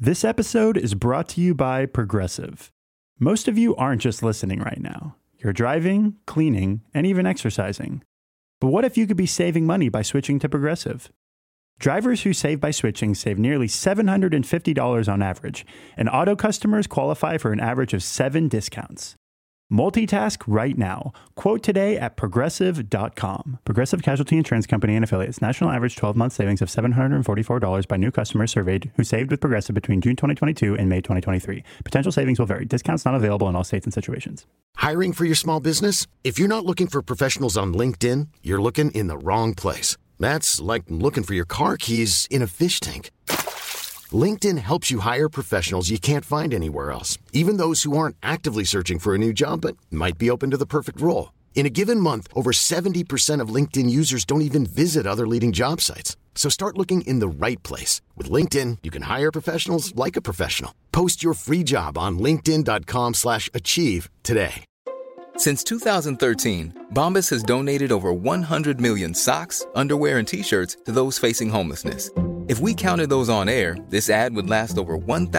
This episode is brought to you by Progressive. Most of you aren't just listening right now. You're driving, cleaning, and even exercising. But what if you could be saving money by switching to Progressive? Drivers who save by switching save nearly $750 on average, and auto customers qualify for an average of 7 discounts. Multitask right now. Quote today at Progressive.com. Progressive Casualty Insurance Company and Affiliates. National average 12-month savings of $744 by new customers surveyed who saved with Progressive between June 2022 and May 2023. Potential savings will vary. Discounts not available in all states and situations. Hiring for your small business? If you're not looking for professionals on LinkedIn, you're looking in the wrong place. That's like looking for your car keys in a fish tank. LinkedIn helps you hire professionals you can't find anywhere else, even those who aren't actively searching for a new job but might be open to the perfect role. In a given month, over 70% of LinkedIn users don't even visit other leading job sites. So start looking in the right place. With LinkedIn, you can hire professionals like a professional. Post your free job on linkedin.com/achieve today. Since 2013, Bombas has donated over 100 million socks, underwear, and T-shirts to those facing homelessness. If we counted those on air, this ad would last over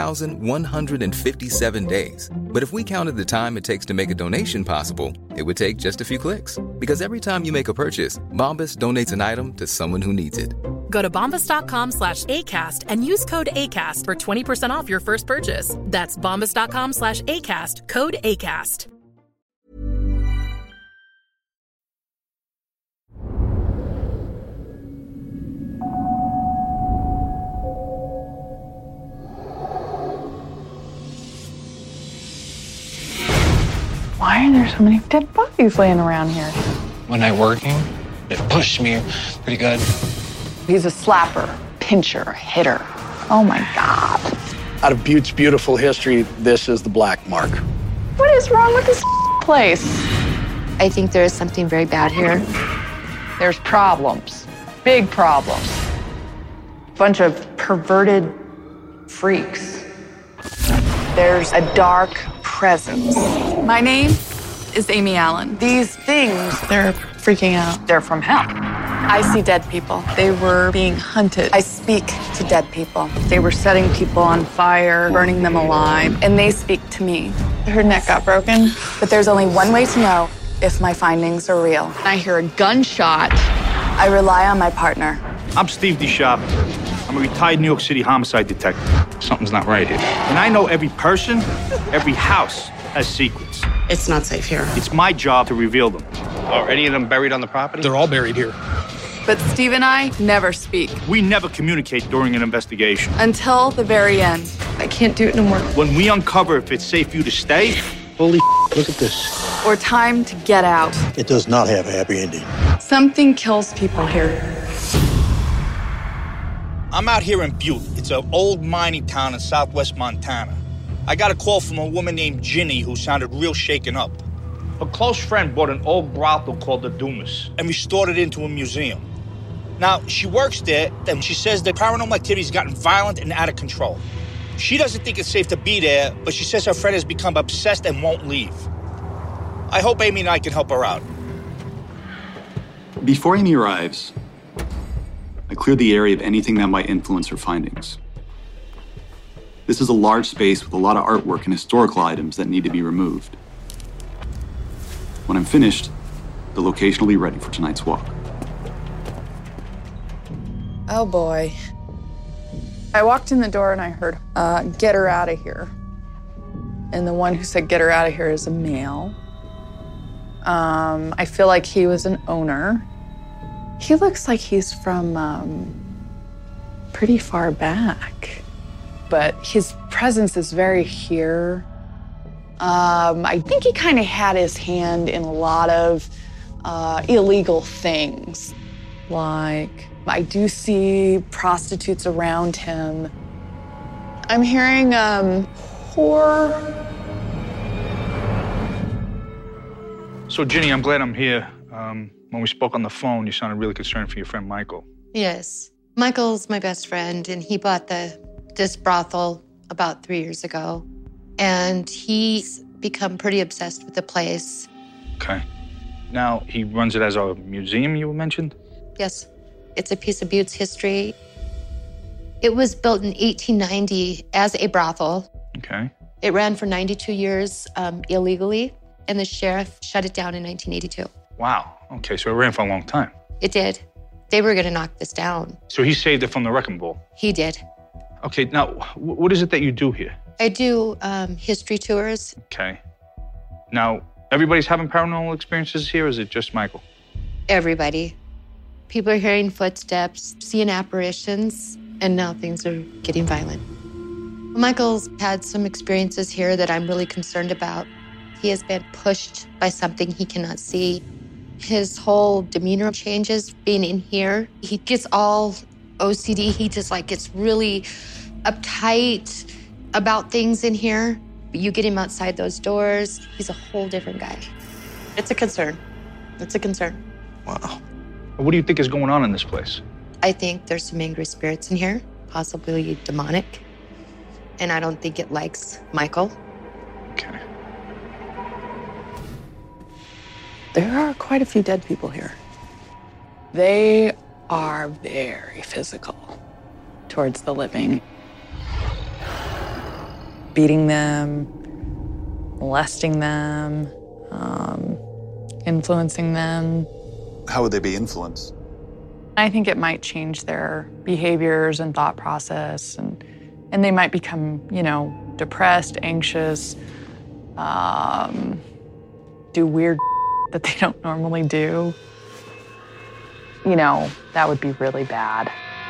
1,157 days. But if we counted the time it takes to make a donation possible, it would take just a few clicks. Because every time you make a purchase, Bombas donates an item to someone who needs it. Go to bombas.com/ACAST and use code ACAST for 20% off your first purchase. That's bombas.com/ACAST, code ACAST. Why are there so many dead bodies laying around here? When I'm working, it pushed me pretty good. He's a slapper, pincher, hitter. Oh my God. Out of Butte's beautiful history, this is the black mark. What is wrong with this place? I think there is something very bad here. There's problems, big problems. Bunch of perverted freaks. There's a dark presence. My name is Amy Allen. These things, They're freaking out. they're from hell. I see dead people. They were being hunted. I speak to dead people. They were setting people on fire, burning them alive, and they speak to me. Her neck got broken. But there's only one way to know if my findings are real. I hear a gunshot. I rely on my partner. I'm Steve DeShop. I'm a retired New York City homicide detective. Something's not right here. And I know every person, every house has secrets. It's not safe here. It's my job to reveal them. Are any of them buried on the property? They're all buried here. But Steve and I never speak We never communicate during an investigation. until the very end. I can't do it no more. When we uncover if it's safe for you to stay, Holy look at this. Or time to get out. It does not have a happy ending. Something kills people here. I'm out here in Butte. It's an old mining town in southwest Montana. I got a call from a woman named Ginny who sounded real shaken up. Her close friend bought an old brothel called the Dumas and restored it into a museum. Now, she works there, and she says the paranormal activity's gotten violent and out of control. She doesn't think it's safe to be there, but she says her friend has become obsessed and won't leave. I hope Amy and I can help her out. Before Amy arrives, I clear the area of anything that might influence her findings. This is a large space with a lot of artwork and historical items that need to be removed. When I'm finished, the location will be ready for tonight's walk. Oh boy. I walked in the door and I heard, get her out of here. And the one who said get her out of here is a male. I feel like he was an owner. He looks like he's from pretty far back. But his presence is very here. I think he kind of had his hand in a lot of illegal things. Like, I do see prostitutes around him. I'm hearing whore. So, Ginny, I'm glad I'm here. When we spoke on the phone, you sounded really concerned for your friend Michael. Yes. Michael's my best friend, and he bought this brothel about 3 years ago. And he's become pretty obsessed with the place. Okay. Now, he runs it as a museum, you mentioned? Yes. It's a piece of Butte's history. It was built in 1890 as a brothel. Okay. It ran for 92 years illegally, and the sheriff shut it down in 1982. Wow. Okay, so it ran for a long time. It did. They were going to knock this down. So he saved it from the wrecking ball? He did. Okay, now, what is it that you do here? I do history tours. Okay. Now, everybody's having paranormal experiences here, or is it just Michael? Everybody. People are hearing footsteps, seeing apparitions, and now things are getting violent. Michael's had some experiences here that I'm really concerned about. He has been pushed by something he cannot see. His whole demeanor changes being in here. He gets all OCD. He just gets really uptight about things in here. You get him outside those doors, he's a whole different guy. It's a concern. It's a concern. Wow. What do you think is going on in this place? I think there's some angry spirits in here, possibly demonic. And I don't think it likes Michael. Okay. There are quite a few dead people here. They are very physical towards the living. Beating them, molesting them, influencing them. How would they be influenced? I think it might change their behaviors and thought process, and they might become, depressed, anxious, do weird that they don't normally do. That would be really bad.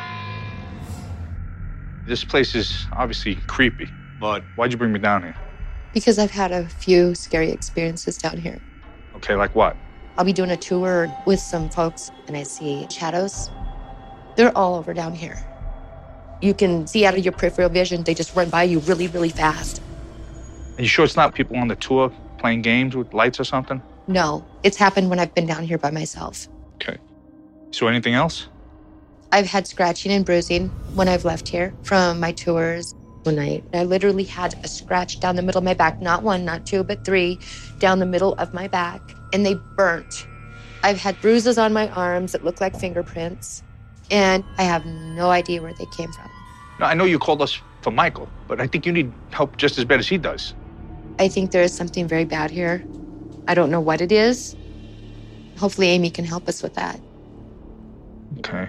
This place is obviously creepy, but why'd you bring me down here? Because I've had a few scary experiences down here. Okay, like what? I'll be doing a tour with some folks, and I see shadows. They're all over down here. You can see out of your peripheral vision, they just run by you really, really fast. Are you sure it's not people on the tour playing games with lights or something? No, it's happened when I've been down here by myself. Okay. So anything else? I've had scratching and bruising when I've left here from my tours. One night, I literally had a scratch down the middle of my back, not one, not two, but three, down the middle of my back, and they burnt. I've had bruises on my arms that look like fingerprints, and I have no idea where they came from. No, I know you called us for Michael, but I think you need help just as bad as he does. I think there is something very bad here. I don't know what it is. Hopefully Amy can help us with that. Okay.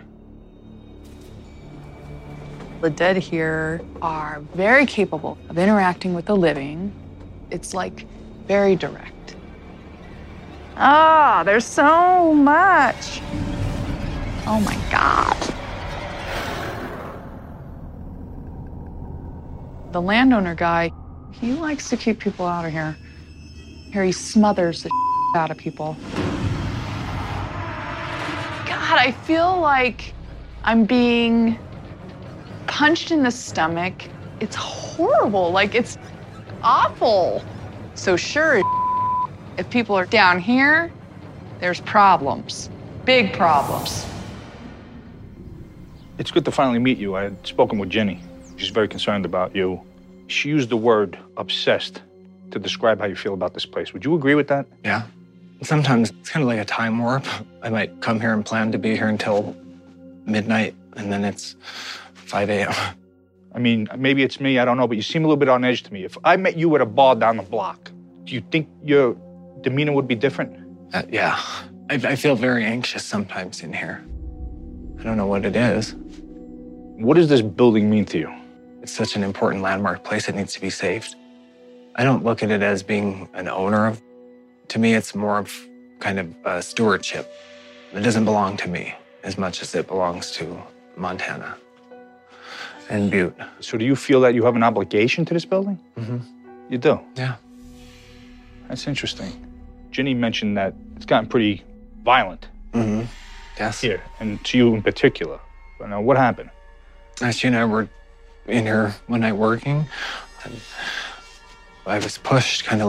The dead here are very capable of interacting with the living. It's very direct. There's so much. Oh my God. The landowner guy, he likes to keep people out of here. Here he smothers the out of people. God, I feel like I'm being punched in the stomach. It's horrible. It's awful. So sure, if people are down here, there's problems. Big problems. It's good to finally meet you. I had spoken with Jenny. She's very concerned about you. She used the word obsessed to describe how you feel about this place. Would you agree with that? Yeah. Sometimes it's kind of like a time warp. I might come here and plan to be here until midnight, and then it's 5 a.m. I mean, maybe it's me, I don't know, but you seem a little bit on edge to me. If I met you at a bar down the block, do you think your demeanor would be different? Yeah. I feel very anxious sometimes in here. I don't know what it is. What does this building mean to you? It's such an important landmark place. It needs to be saved. I don't look at it as being an owner of. To me, it's more of kind of a stewardship. It doesn't belong to me as much as it belongs to Montana and Butte. So do you feel that you have an obligation to this building? Mm-hmm. You do? Yeah. That's interesting. Ginny mentioned that it's gotten pretty violent. Mm-hmm. Yes. Here, and to you in particular. But now, what happened? She and I were in here one night working, and I was pushed kind of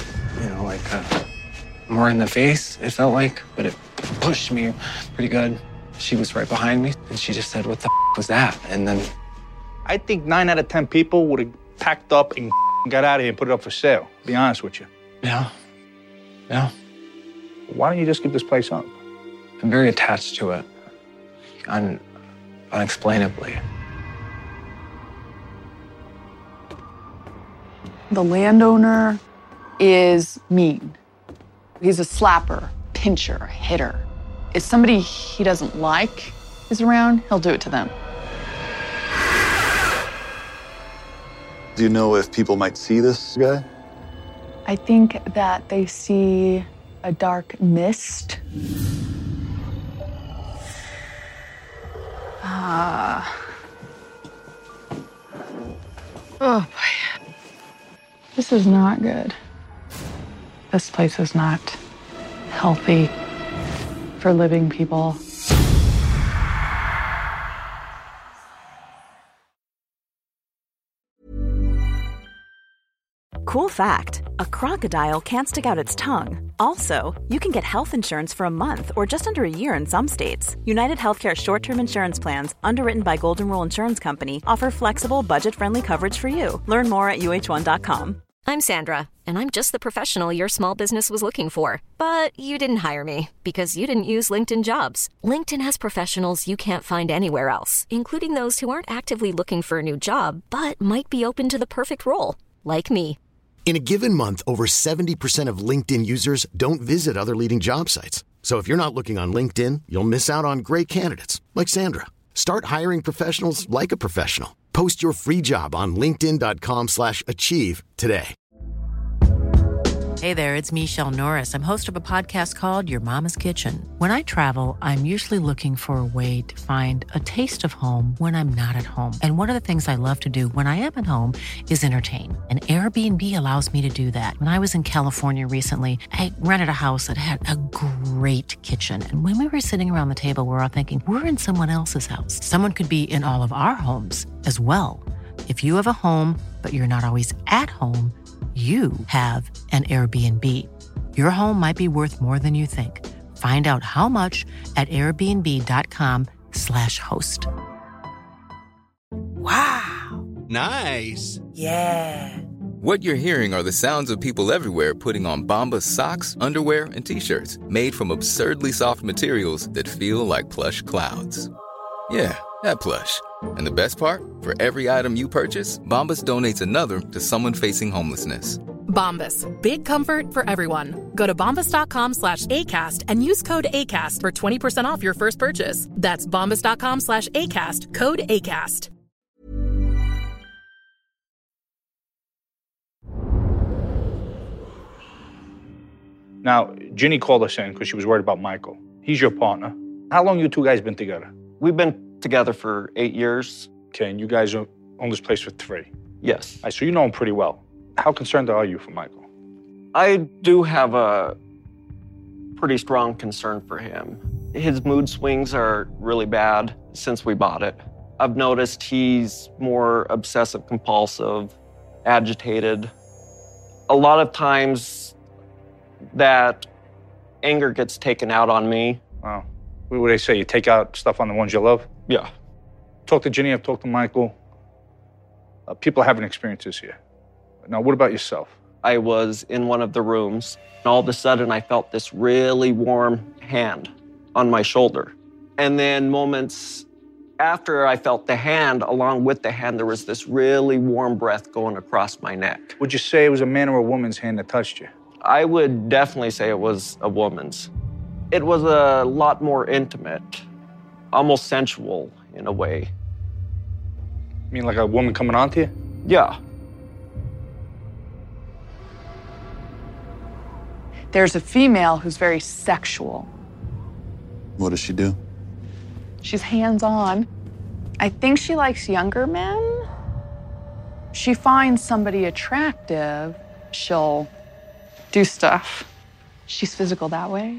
more in the face, it felt like, but it pushed me pretty good. She was right behind me, and she just said, "What the was that?" And then I think 9 out of 10 people would have packed up and got out of here and put it up for sale, to be honest with you. Yeah. Yeah. Why don't you just give this place up? I'm very attached to it, unexplainably. The landowner is mean. He's a slapper, pincher, hitter. If somebody he doesn't like is around, he'll do it to them. Do you know if people might see this guy? I think that they see a dark mist. Oh boy. This is not good. This place is not healthy for living people. Cool fact, a crocodile can't stick out its tongue. Also, you can get health insurance for a month or just under a year in some states. United Healthcare short-term insurance plans, underwritten by Golden Rule Insurance Company, offer flexible, budget-friendly coverage for you. Learn more at uh1.com. I'm Sandra, and I'm just the professional your small business was looking for. But you didn't hire me because you didn't use LinkedIn Jobs. LinkedIn has professionals you can't find anywhere else, including those who aren't actively looking for a new job, but might be open to the perfect role, like me. In a given month, over 70% of LinkedIn users don't visit other leading job sites. So if you're not looking on LinkedIn, you'll miss out on great candidates like Sandra. Start hiring professionals like a professional. Post your free job on linkedin.com/achieve today. Hey there, it's Michelle Norris. I'm host of a podcast called Your Mama's Kitchen. When I travel, I'm usually looking for a way to find a taste of home when I'm not at home. And one of the things I love to do when I am at home is entertain. And Airbnb allows me to do that. When I was in California recently, I rented a house that had a great kitchen. And when we were sitting around the table, we're all thinking, we're in someone else's house. Someone could be in all of our homes as well. If you have a home, but you're not always at home, you have an Airbnb. Your home might be worth more than you think. Find out how much at airbnb.com/host. Wow. Nice. Yeah. What you're hearing are the sounds of people everywhere putting on Bombas socks, underwear, and T-shirts made from absurdly soft materials that feel like plush clouds. Yeah, that plush. And the best part? For every item you purchase, Bombas donates another to someone facing homelessness. Bombas. Big comfort for everyone. Go to bombas.com/ACAST and use code ACAST for 20% off your first purchase. That's bombas.com/ACAST. Code ACAST. Now, Ginny called us in because she was worried about Michael. He's your partner. How long you two guys been together? We've been together for 8 years. Okay, and you guys own this place for 3? Yes. All right, so you know him pretty well. How concerned are you for Michael? I do have a pretty strong concern for him. His mood swings are really bad since we bought it. I've noticed he's more obsessive compulsive, agitated. A lot of times that anger gets taken out on me. Wow. What would they say? You take out stuff on the ones you love? Yeah. Talk to Ginny, I've talked to Michael. People are having experiences here. Now, what about yourself? I was in one of the rooms, and all of a sudden I felt this really warm hand on my shoulder. And then moments after I felt the hand, along with the hand, there was this really warm breath going across my neck. Would you say it was a man or a woman's hand that touched you? I would definitely say it was a woman's. It was a lot more intimate, almost sensual in a way. You mean like a woman coming on to you? Yeah. There's a female who's very sexual. What does she do? She's hands-on. I think she likes younger men. She finds somebody attractive, she'll do stuff. She's physical that way.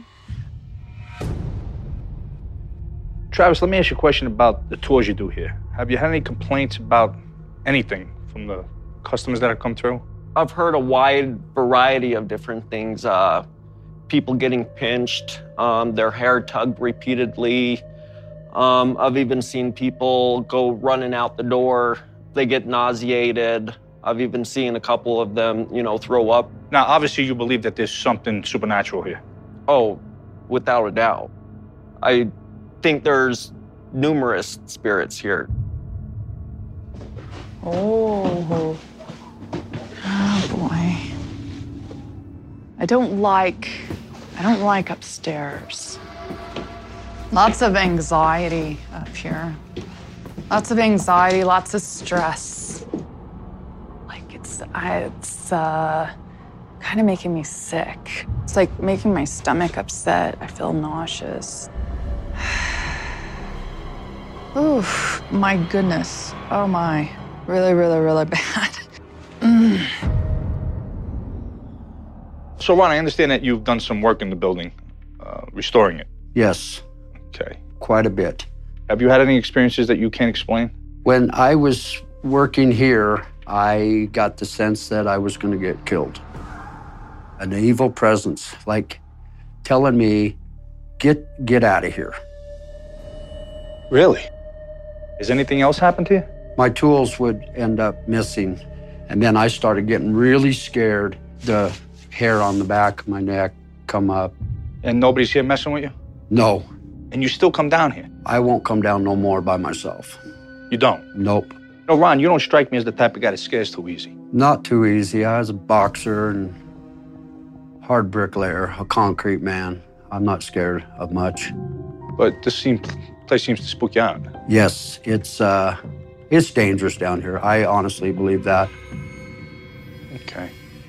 Travis, let me ask you a question about the tours you do here. Have you had any complaints about anything from the customers that have come through? I've heard a wide variety of different things. People getting pinched, their hair tugged repeatedly. I've even seen people go running out the door. They get nauseated. I've even seen a couple of them, throw up. Now, obviously, you believe that there's something supernatural here. Oh, without a doubt. I think there's numerous spirits here. Oh I don't like upstairs. Lots of anxiety up here. Lots of anxiety, lots of stress. Like it's kind of making me sick. It's like making my stomach upset. I feel nauseous. Oof, my goodness. Oh my, really, really, really bad. So, Ron, I understand that you've done some work in the building, restoring it. Yes. Okay. Quite a bit. Have you had any experiences that you can't explain? When I was working here, I got the sense that I was going to get killed. An evil presence, like telling me, get out of here. Really? Has anything else happened to you? My tools would end up missing, and then I started getting really scared. The hair on the back of my neck come up. And nobody's here messing with you? No. And you still come down here? I won't come down no more by myself. You don't? Nope. No, Ron, you don't strike me as the type of guy that scares too easy. Not too easy. I was a boxer and hard bricklayer, a concrete man. I'm not scared of much. But this place seems to spook you out. Yes, it's dangerous down here. I honestly believe that. Okay.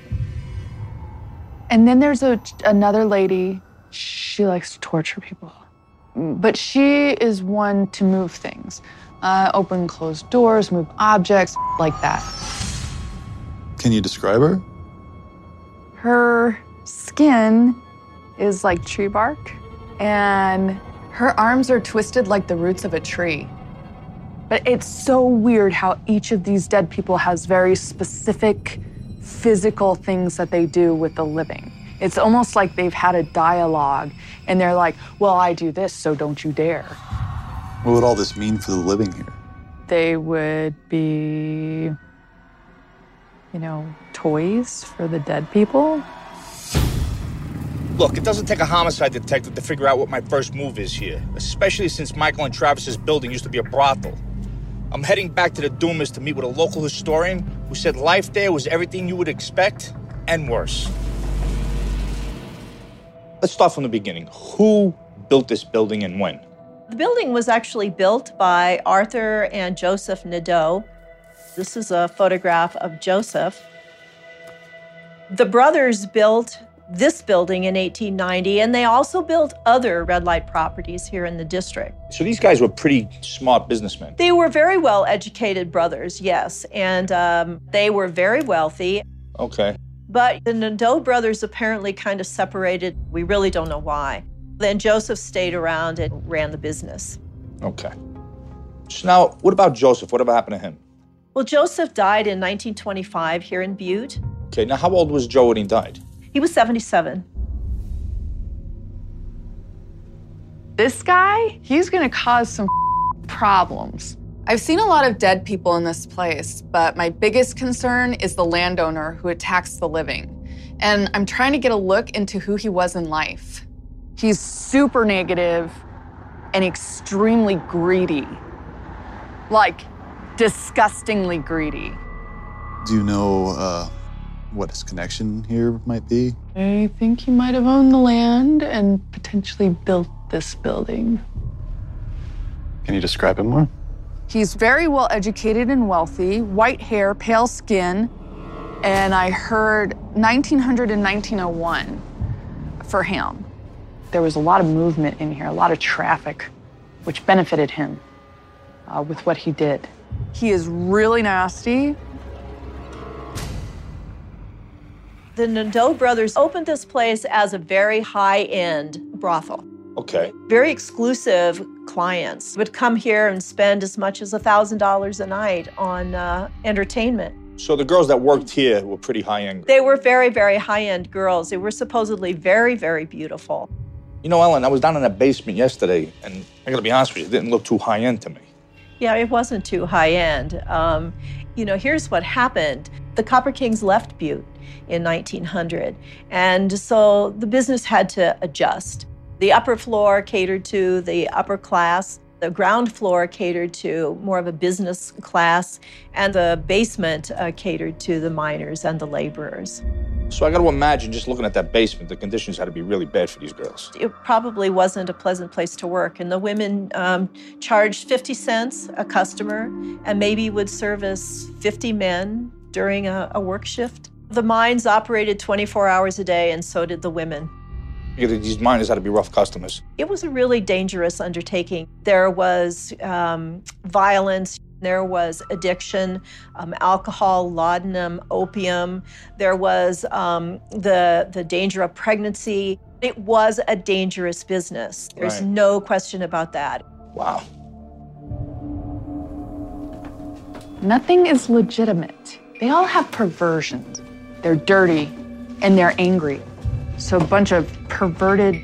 And then there's another lady. She likes to torture people. But she is one to move things. Open, close doors, move objects, like that. Can you describe her? Her skin is like tree bark, and her arms are twisted like the roots of a tree. But it's so weird how each of these dead people has very specific physical things that they do with the living. It's almost like they've had a dialogue, and they're like, well, I do this, so don't you dare. What would all this mean for the living here? They would be, toys for the dead people. Look, it doesn't take a homicide detective to figure out what my first move is here, especially since Michael and Travis's building used to be a brothel. I'm heading back to the Dumas to meet with a local historian who said life there was everything you would expect and worse. Let's start from the beginning. Who built this building and when? The building was actually built by Arthur and Joseph Nadeau. This is a photograph of Joseph. The brothers built this building in 1890, and they also built other red light properties here in the district. So these guys were pretty smart businessmen. They were very well-educated brothers, yes, and they were very wealthy. Okay. But the Nadeau brothers apparently kind of separated. We really don't know why. Then Joseph stayed around and ran the business. Okay. So now, what about Joseph? Whatever happened to him? Well, Joseph died in 1925 here in Butte. Okay, now how old was Joe when he died? He was 77. This guy, he's gonna cause some problems. I've seen a lot of dead people in this place, but my biggest concern is the landowner who attacks the living. And I'm trying to get a look into who he was in life. He's super negative and extremely greedy. Like, disgustingly greedy. Do you know what his connection here might be? I think he might have owned the land and potentially built this building. Can you describe him more? He's very well educated and wealthy, white hair, pale skin, and I heard 1900 and 1901 for him. There was a lot of movement in here, a lot of traffic, which benefited him with what he did. He is really nasty. The Nadeau brothers opened this place as a very high-end brothel. Okay. Very exclusive clients would come here and spend as much as $1,000 a night on entertainment. So the girls that worked here were pretty high-end. They were very, very high-end girls. They were supposedly very, very beautiful. You know, Ellen, I was down in that basement yesterday, and I gotta be honest with you, it didn't look too high-end to me. Yeah, it wasn't too high-end. Here's what happened. The Copper Kings left Butte in 1900, and so the business had to adjust. The upper floor catered to the upper class. The ground floor catered to more of a business class, and the basement catered to the miners and the laborers. So I got to imagine, just looking at that basement, the conditions had to be really bad for these girls. It probably wasn't a pleasant place to work, and the women charged 50 cents a customer and maybe would service 50 men during a work shift. The mines operated 24 hours a day, and so did the women. These miners had to be rough customers. It was a really dangerous undertaking. There was violence. There was addiction, alcohol, laudanum, opium. There was the danger of pregnancy. It was a dangerous business. There's no question about that. Wow. Nothing is legitimate. They all have perversions. They're dirty and they're angry. So a bunch of perverted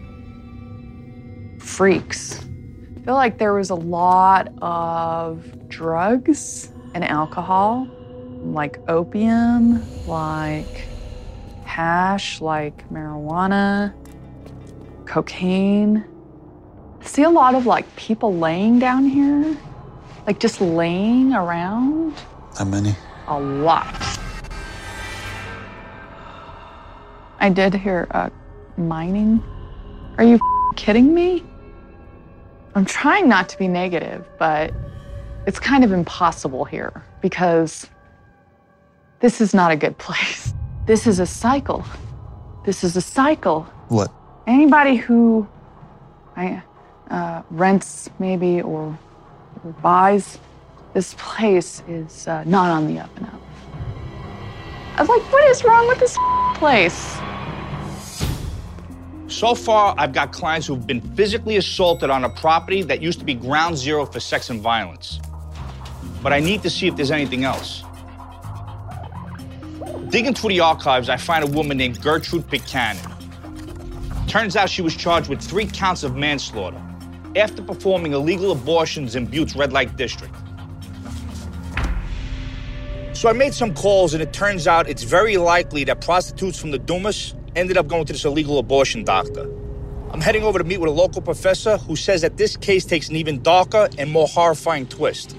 freaks. I feel like there was a lot of drugs and alcohol, like opium, like hash, like marijuana, cocaine. I see a lot of like people laying down here, like just laying around. How many? A lot. I did hear mining. Are you kidding me? I'm trying not to be negative, but it's kind of impossible here because this is not a good place. This is a cycle. This is a cycle. What? Anybody who rents maybe or buys this place is not on the up and up. I was like, what is wrong with this place? So far, I've got clients who've been physically assaulted on a property that used to be ground zero for sex and violence. But I need to see if there's anything else. Digging through the archives, I find a woman named Gertrude Buchanan. Turns out she was charged with 3 counts of manslaughter after performing illegal abortions in Butte's red light district. So I made some calls, and it turns out it's very likely that prostitutes from the Dumas ended up going to this illegal abortion doctor. I'm heading over to meet with a local professor who says that this case takes an even darker and more horrifying twist.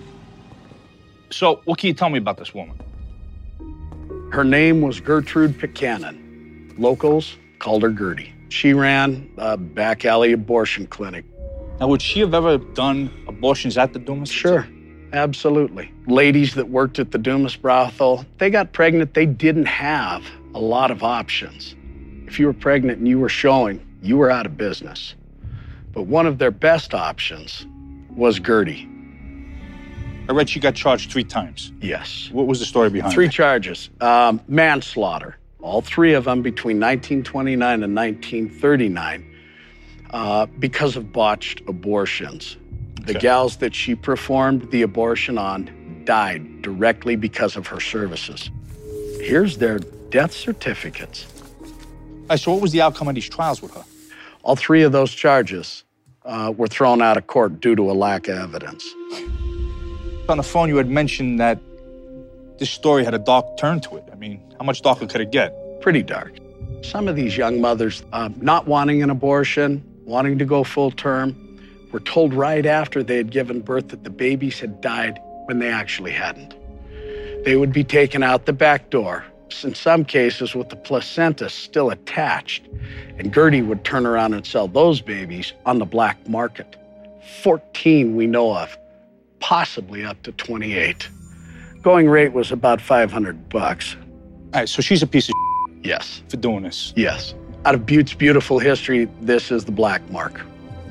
So, what can you tell me about this woman? Her name was Gertrude Buchanan. Locals called her Gertie. She ran a back alley abortion clinic. Now, would she have ever done abortions at the Dumas? Sure, absolutely. Ladies that worked at the Dumas brothel, they got pregnant, they didn't have a lot of options. If you were pregnant and you were showing, you were out of business. But one of their best options was Gertie. I read she got charged 3 times. Yes. What was the story behind 3 it? charges. Manslaughter. All 3 of them between 1929 and 1939 because of botched abortions. The gals that she performed the abortion on died directly because of her services. Here's their death certificates. So what was the outcome of these trials with her? All 3 of those charges were thrown out of court due to a lack of evidence. On the phone, you had mentioned that this story had a dark turn to it. I mean, how much darker could it get? Pretty dark. Some of these young mothers not wanting an abortion, wanting to go full term, were told right after they had given birth that the babies had died when they actually hadn't. They would be taken out the back door, in some cases with the placenta still attached, and Gertie would turn around and sell those babies on the black market. 14 we know of, possibly up to 28. Going rate was about $500. All right, so she's a piece of yes. For doing this. Yes. Out of Butte's beautiful history, this is the black mark.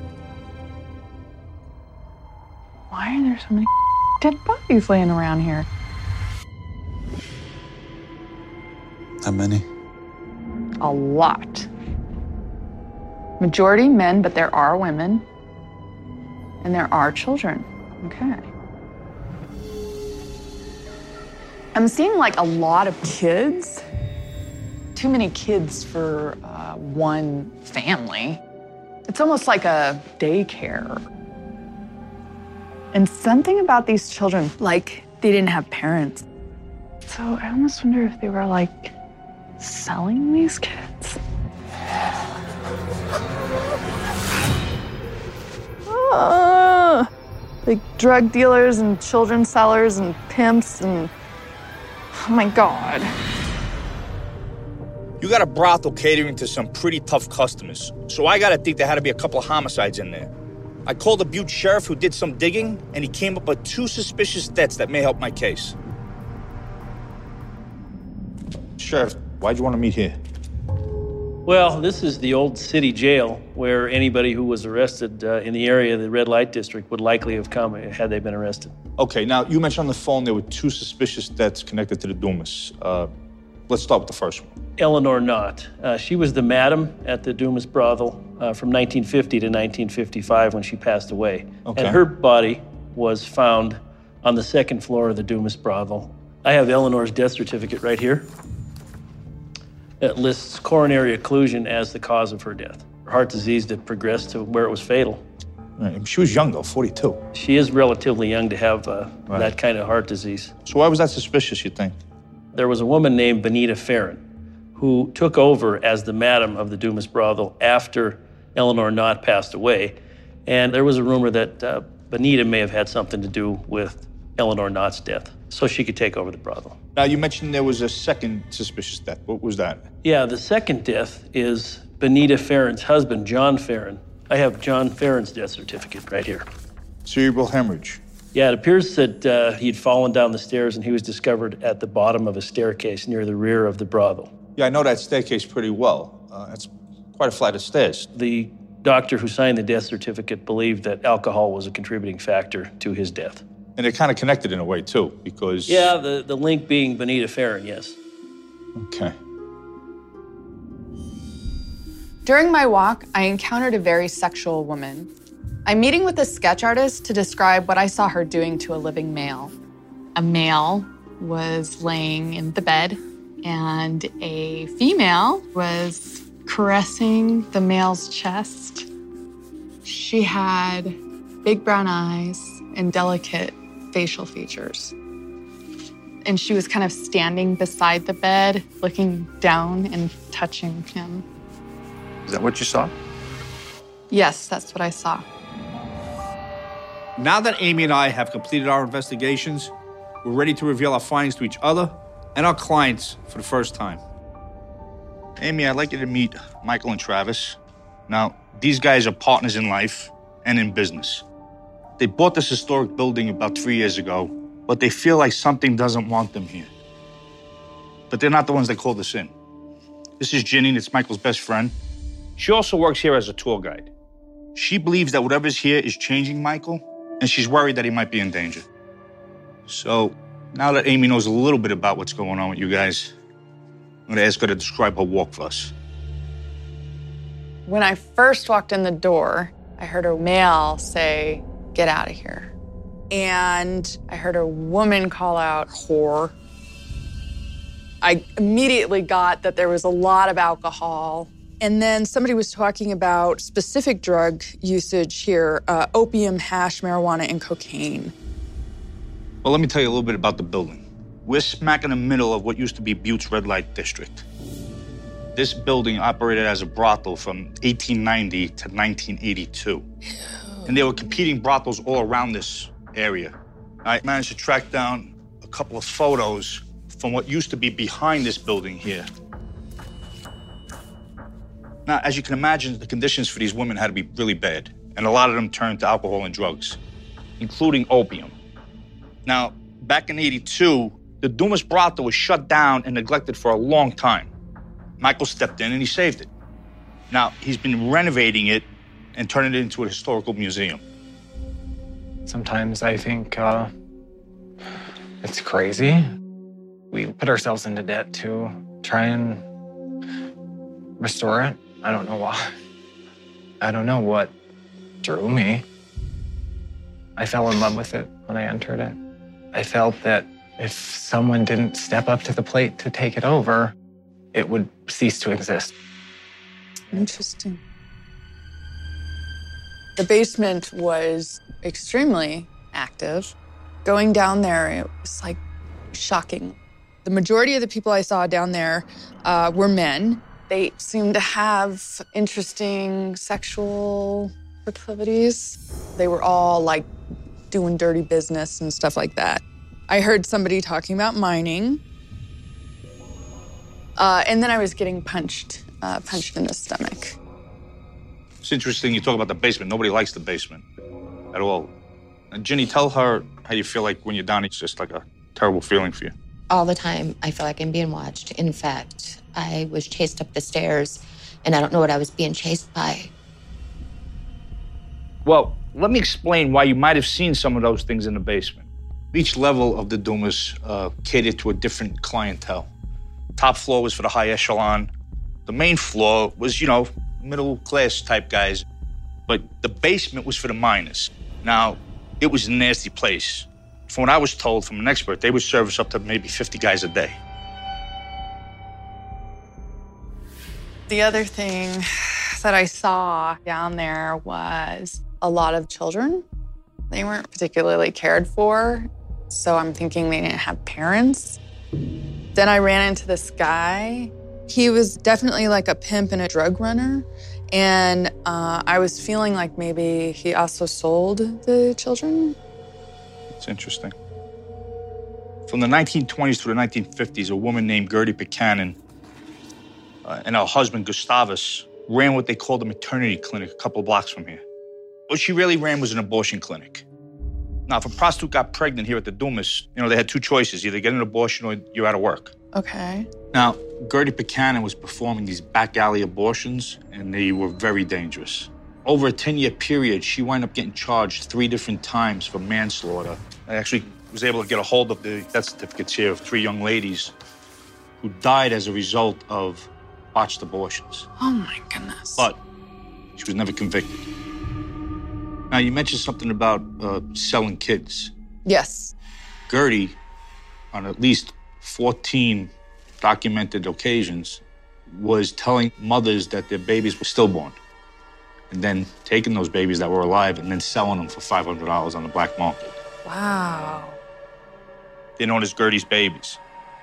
Why are there so many dead bodies laying around here? How many? A lot. Majority men, but there are women. And there are children. Okay. I'm seeing like a lot of kids. Too many kids for one family. It's almost like a daycare. And something about these children, like they didn't have parents. So I almost wonder if they were like selling these kids. Like drug dealers and children sellers and pimps and, oh my God. You got a brothel catering to some pretty tough customers, so I gotta think there had to be a couple of homicides in there. I called the Butte sheriff who did some digging, and he came up with 2 suspicious deaths that may help my case. Sheriff, why'd you want to meet here? Well, this is the old city jail where anybody who was arrested in the area of the red light district would likely have come had they been arrested. Okay, now you mentioned on the phone there were 2 suspicious deaths connected to the Dumas. Let's start with the first one. Eleanor Knott. She was the madam at the Dumas brothel from 1950 to 1955 when she passed away. Okay. And her body was found on the 2nd floor of the Dumas brothel. I have Eleanor's death certificate right here. It lists coronary occlusion as the cause of her death. Her heart disease that progressed to where it was fatal. Right. She was young, though, 42. She is relatively young to have that kind of heart disease. So why was that suspicious, you think? There was a woman named Benita Farron who took over as the madam of the Dumas brothel after Eleanor Knott passed away. And there was a rumor that Benita may have had something to do with Eleanor Knott's death, so she could take over the brothel. Now, you mentioned there was a second suspicious death. What was that? Yeah, the second death is Benita Farron's husband, John Farron. I have John Farron's death certificate right here. Cerebral hemorrhage. Yeah, it appears that he'd fallen down the stairs and he was discovered at the bottom of a staircase near the rear of the brothel. Yeah, I know that staircase pretty well. It's quite a flight of stairs. The doctor who signed the death certificate believed that alcohol was a contributing factor to his death. And they're kind of connected in a way, too, because... Yeah, the link being Benita Farron, yes. Okay. During my walk, I encountered a very sexual woman. I'm meeting with a sketch artist to describe what I saw her doing to a living male. A male was laying in the bed, and a female was caressing the male's chest. She had big brown eyes and delicate facial features. And she was kind of standing beside the bed, looking down and touching him. Is that what you saw? Yes, that's what I saw. Now that Amy and I have completed our investigations, we're ready to reveal our findings to each other and our clients for the first time. Amy, I'd like you to meet Michael and Travis. Now, these guys are partners in life and in business. They bought this historic building about 3 years ago, but they feel like something doesn't want them here. But they're not the ones that called us in. This is Ginny, and it's Michael's best friend. She also works here as a tour guide. She believes that whatever's here is changing Michael, and she's worried that he might be in danger. So, now that Amy knows a little bit about what's going on with you guys, I'm gonna ask her to describe her walk for us. When I first walked in the door, I heard a male say, "Get out of here." And I heard a woman call out, "Whore." I immediately got that there was a lot of alcohol. And then somebody was talking about specific drug usage here, opium, hash, marijuana, and cocaine. Well, let me tell you a little bit about the building. We're smack in the middle of what used to be Butte's red light district. This building operated as a brothel from 1890 to 1982. And there were competing brothels all around this area. I managed to track down a couple of photos from what used to be behind this building here. Now, as you can imagine, the conditions for these women had to be really bad, and a lot of them turned to alcohol and drugs, including opium. Now, back in '82, the Dumas brothel was shut down and neglected for a long time. Michael stepped in and he saved it. Now, he's been renovating it and turning it into a historical museum. Sometimes I think it's crazy. We put ourselves into debt to try and restore it. I don't know why. I don't know what drew me. I fell in love with it when I entered it. I felt that if someone didn't step up to the plate to take it over, it would cease to exist. Interesting. The basement was extremely active. Going down there, it was like shocking. The majority of the people I saw down there were men. They seemed to have interesting sexual proclivities. They were all like doing dirty business and stuff like that. I heard somebody talking about mining. And then I was getting punched in the stomach. It's interesting you talk about the basement. Nobody likes the basement at all. And Ginny, tell her how you feel like when you're down. It's just like a terrible feeling for you. All the time, I feel like I'm being watched. In fact, I was chased up the stairs, and I don't know what I was being chased by. Well, let me explain why you might have seen some of those things in the basement. Each level of the Dumas catered to a different clientele. Top floor was for the high echelon. The main floor was, middle-class type guys. But the basement was for the miners. Now, it was a nasty place. From what I was told from an expert, they would service up to maybe 50 guys a day. The other thing that I saw down there was a lot of children. They weren't particularly cared for, so I'm thinking they didn't have parents. Then I ran into this guy. He was definitely like a pimp and a drug runner, and I was feeling like maybe he also sold the children. It's interesting. From the 1920s to the 1950s, a woman named Gertie Buchanan and her husband, Gustavus, ran what they called a maternity clinic a couple of blocks from here. What she really ran was an abortion clinic. Now, if a prostitute got pregnant here at the Dumas, they had two choices, either get an abortion or you're out of work. Okay. Now, Gertie Buchanan was performing these back alley abortions, and they were very dangerous. Over a 10-year period, she wound up getting charged 3 different times for manslaughter. I actually was able to get a hold of the death certificates here of 3 young ladies who died as a result of botched abortions. Oh, my goodness. But she was never convicted. Now, you mentioned something about selling kids. Yes. Gertie, on at least 14 documented occasions, was telling mothers that their babies were stillborn, and then taking those babies that were alive and then selling them for $500 on the black market. Wow. They're known as Gertie's babies.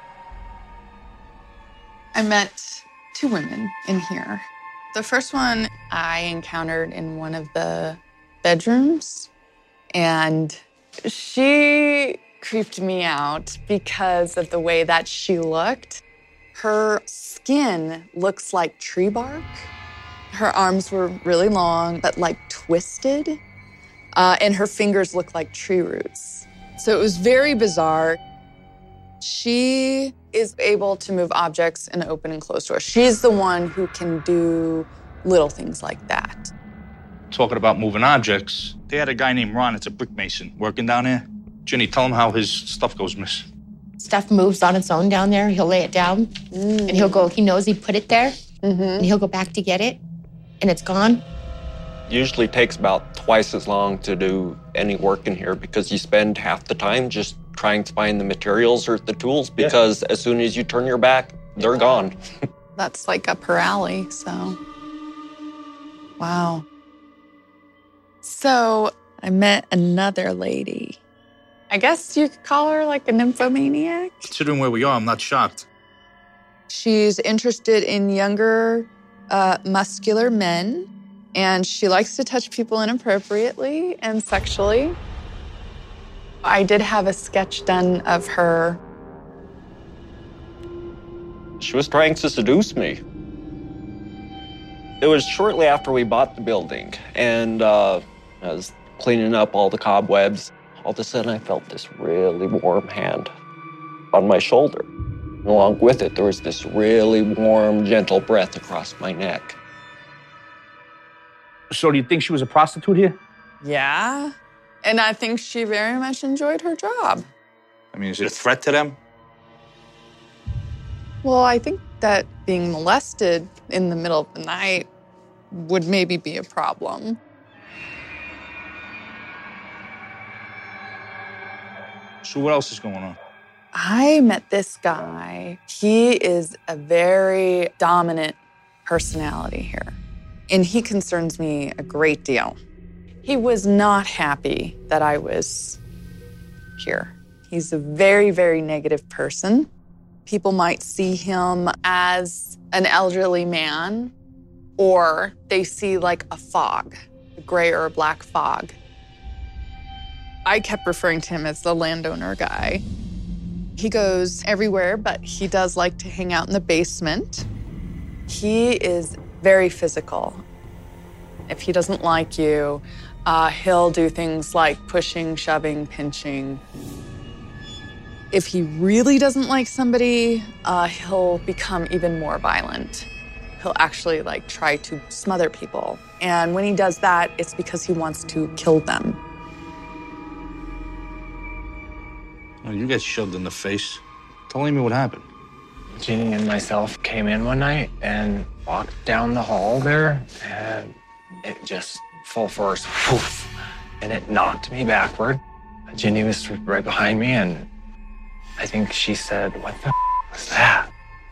I met 2 women in here. The first one I encountered in one of the bedrooms, and she creeped me out because of the way that she looked. Her skin looks like tree bark. Her arms were really long, but like twisted, and her fingers look like tree roots. So it was very bizarre. She is able to move objects and open and close doors. She's the one who can do little things like that. Talking about moving objects, they had a guy named Ron, it's a brick mason, working down there. Ginny, tell him how his stuff goes missing. Stuff moves on its own down there. He'll lay it down, and he knows he put it there, and he'll go back to get it, and it's gone. Usually takes about twice as long to do any work in here because you spend half the time just trying to find the materials or the tools because as soon as you turn your back, they're gone. That's like up her alley, so. Wow. So I met another lady. I guess you could call her like a nymphomaniac. Considering where we are, I'm not shocked. She's interested in younger, muscular men, and she likes to touch people inappropriately and sexually. I did have a sketch done of her. She was trying to seduce me. It was shortly after we bought the building, and I was cleaning up all the cobwebs. All of a sudden, I felt this really warm hand on my shoulder. And along with it, there was this really warm, gentle breath across my neck. So do you think she was a prostitute here? Yeah, and I think she very much enjoyed her job. I mean, is it a threat to them? Well, I think that being molested in the middle of the night would maybe be a problem. So what else is going on? I met this guy. He is a very dominant personality here, and he concerns me a great deal. He was not happy that I was here. He's a very, very negative person. People might see him as an elderly man, or they see like a fog, a gray or a black fog. I kept referring to him as the landowner guy. He goes everywhere, but he does like to hang out in the basement. He is very physical. If he doesn't like you, he'll do things like pushing, shoving, pinching. If he really doesn't like somebody, he'll become even more violent. He'll actually try to smother people. And when he does that, it's because he wants to kill them. Oh, you get shoved in the face. Tell me what happened. Ginny and myself came in one night and walked down the hall there, and it just full force, poof, and it knocked me backward. Ginny was right behind me, and I think she said, "What the was that?"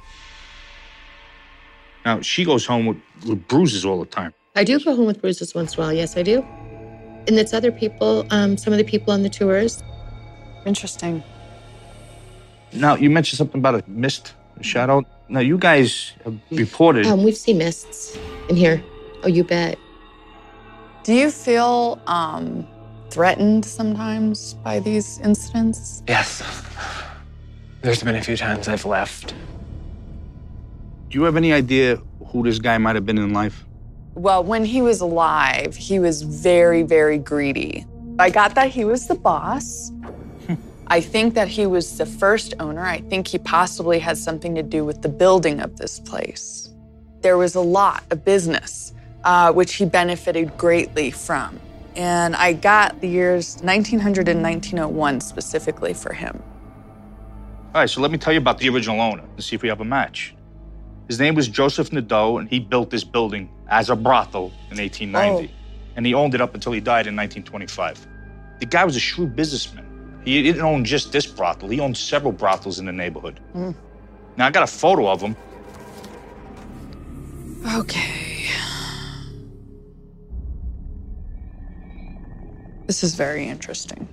Now, she goes home with bruises all the time. I do go home with bruises once in a while, yes, I do. And it's other people, some of the people on the tours. Interesting. Now, you mentioned something about a mist, a shadow. Now, you guys have reported... We've seen mists in here. Oh, you bet. Do you feel threatened sometimes by these incidents? Yes. There's been a few times I've left. Do you have any idea who this guy might have been in life? Well, when he was alive, he was very, very greedy. I got that he was the boss. I think that he was the first owner. I think he possibly had something to do with the building of this place. There was a lot of business, which he benefited greatly from. And I got the years 1900 and 1901 specifically for him. All right, so let me tell you about the original owner and see if we have a match. His name was Joseph Nadeau, and he built this building as a brothel in 1890. And he owned it up until he died in 1925. The guy was a shrewd businessman. He didn't own just this brothel. He owned several brothels in the neighborhood. Now, I got a photo of him. Okay. This is very interesting.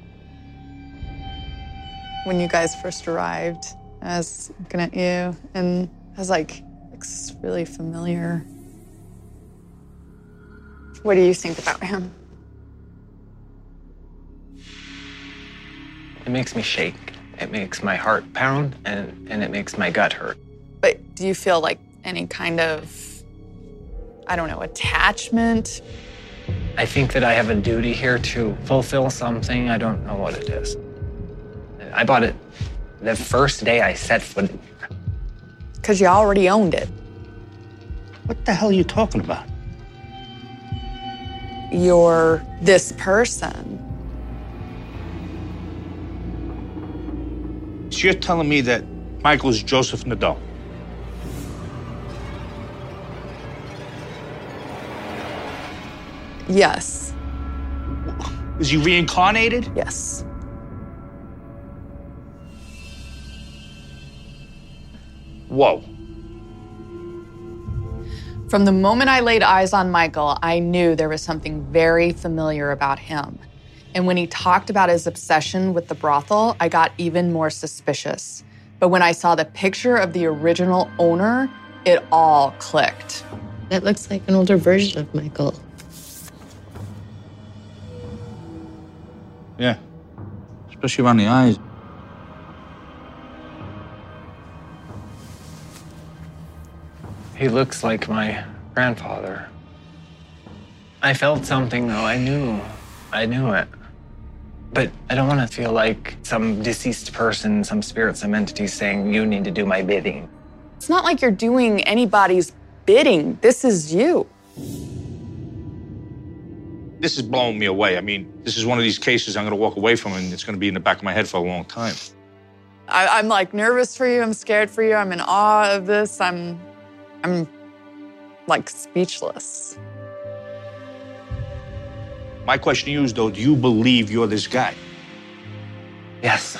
When you guys first arrived, I was looking at you, and I was like, looks really familiar. What do you think about him? It makes me shake. It makes my heart pound, and it makes my gut hurt. But do you feel like any kind of, I don't know, attachment? I think that I have a duty here to fulfill something. I don't know what it is. I bought it the first day I set foot in here. Because you already owned it. What the hell are you talking about? You're this person. So you're telling me that Michael is Joseph Nadeau? Yes. Is he reincarnated? Yes. Whoa. From the moment I laid eyes on Michael, I knew there was something very familiar about him. And when he talked about his obsession with the brothel, I got even more suspicious. But when I saw the picture of the original owner, it all clicked. That looks like an older version of Michael. Yeah, especially around the eyes. He looks like my grandfather. I felt something, though. I knew it. But I don't want to feel like some deceased person, some spirit, some entity saying, you need to do my bidding. It's not like you're doing anybody's bidding. This is you. This is blowing me away. I mean, this is one of these cases I'm going to walk away from, and it's going to be in the back of my head for a long time. I'm like nervous for you. I'm scared for you. I'm in awe of this. I'm like speechless. My question to you is, though, do you believe you're this guy? Yes.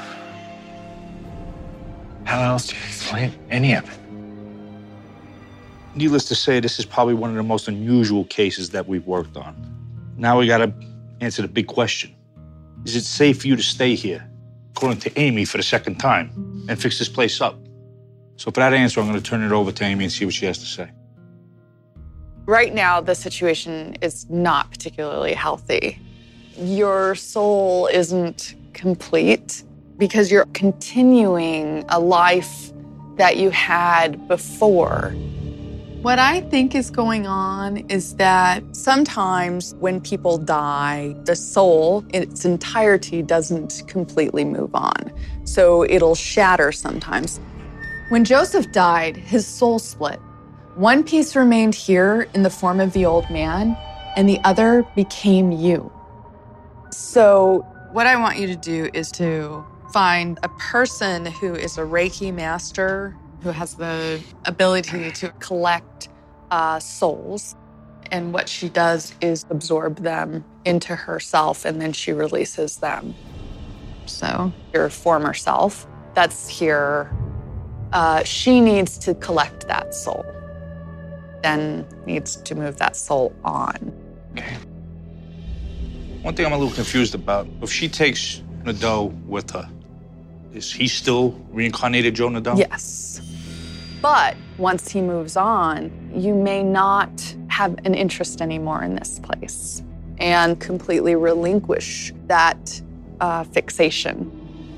How else do you explain any of it? Needless to say, this is probably one of the most unusual cases that we've worked on. Now we got to answer the big question. Is it safe for you to stay here, according to Amy, for the second time, and fix this place up? So for that answer, I'm going to turn it over to Amy and see what she has to say. Right now, the situation is not particularly healthy. Your soul isn't complete. because you're continuing a life that you had before. What I think is going on is that sometimes when people die, the soul in its entirety doesn't completely move on. So it'll shatter sometimes. When Joseph died, his soul split. One piece remained here in the form of the old man, and the other became you. So what I want you to do is to find a person who is a Reiki master, who has the ability to collect souls. And what she does is absorb them into herself, and then she releases them. So your former self that's here, she needs to collect that soul, then needs to move that soul on. Okay. One thing I'm a little confused about, if she takes Nadeau with her, is he still reincarnated Joe Nadeau? Yes. But once he moves on, you may not have an interest anymore in this place and completely relinquish that fixation.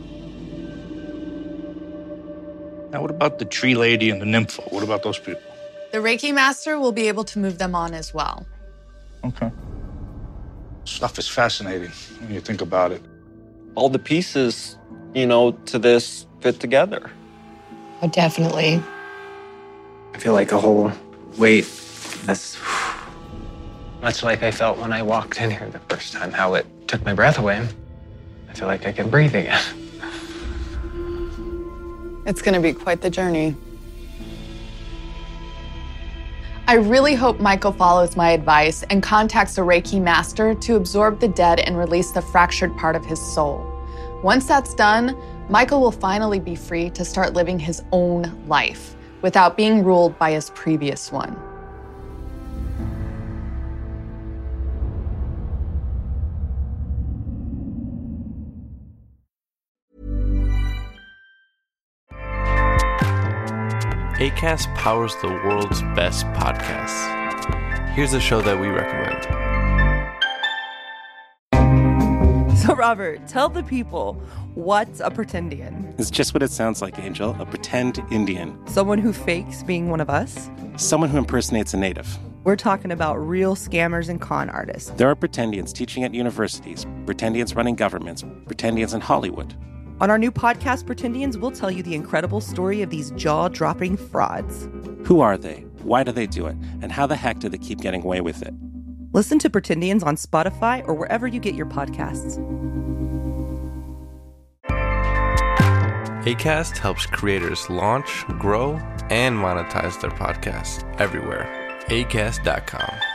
Now, what about the tree lady and the nympho? What about those people? The Reiki master will be able to move them on as well. Okay. Stuff is fascinating when you think about it. All the pieces, to this fit together. Oh, definitely. I feel like a whole weight. That's much like I felt when I walked in here the first time, how it took my breath away. I feel like I can breathe again. It's going to be quite the journey. I really hope Michael follows my advice and contacts a Reiki master to absorb the dead and release the fractured part of his soul. Once that's done, Michael will finally be free to start living his own life without being ruled by his previous one. Acast powers the world's best podcasts. Here's a show that we recommend. So, Robert, tell the people, what's a pretendian? It's just what it sounds like, Angel. A pretend Indian. Someone who fakes being one of us? Someone who impersonates a native. We're talking about real scammers and con artists. There are pretendians teaching at universities, pretendians running governments, pretendians in Hollywood. On our new podcast, Pretendians, we'll tell you the incredible story of these jaw-dropping frauds. Who are they? Why do they do it? And how the heck do they keep getting away with it? Listen to Pretendians on Spotify or wherever you get your podcasts. Acast helps creators launch, grow, and monetize their podcasts everywhere. Acast.com.